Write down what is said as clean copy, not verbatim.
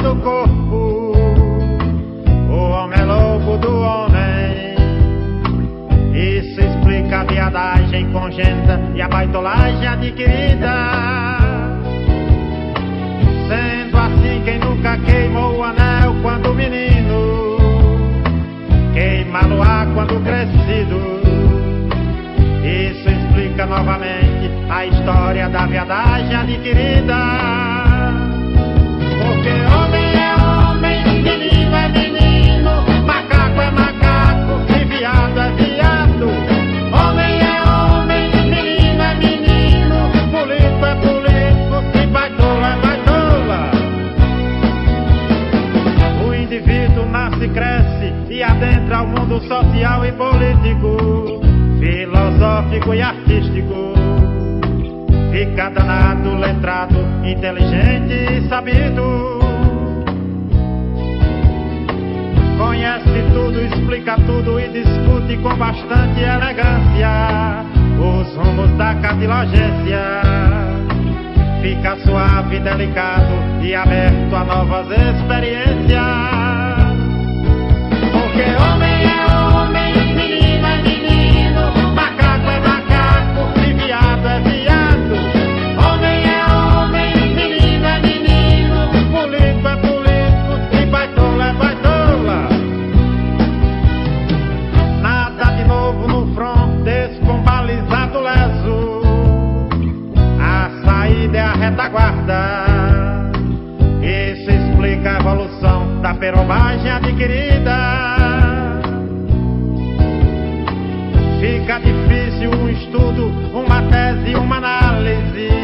do corpo. O homem é lobo do homem. Isso explica a viadagem congênita e a baitolagem adquirida. Sendo assim, quem nunca queimou o anel quando menino queima no ar quando crescido. Isso explica novamente a história da viadagem adquirida. Porque homem é homem, menino é menino, macaco é macaco e viado é viado. Homem é homem, menino é menino, político é político e baitola é baitola. O indivíduo nasce, cresce e adentra o mundo social e político, filosófico e artístico. Fica danado, letrado, inteligente e sabido. Conhece tudo, explica tudo e discute com bastante elegância os rumos da cartilagência. Fica suave, delicado e aberto a novas experiências. Porque homem é homem, menino é menino, macaco é macaco e viado é viado. Homem é homem, menino é menino, político é político e baitola é baitola. Nada de novo no front descombalizado leso. A saída é a retaguarda. Isso explica a evolução da perobagem adquirida. Fica difícil um estudo, uma tese, uma análise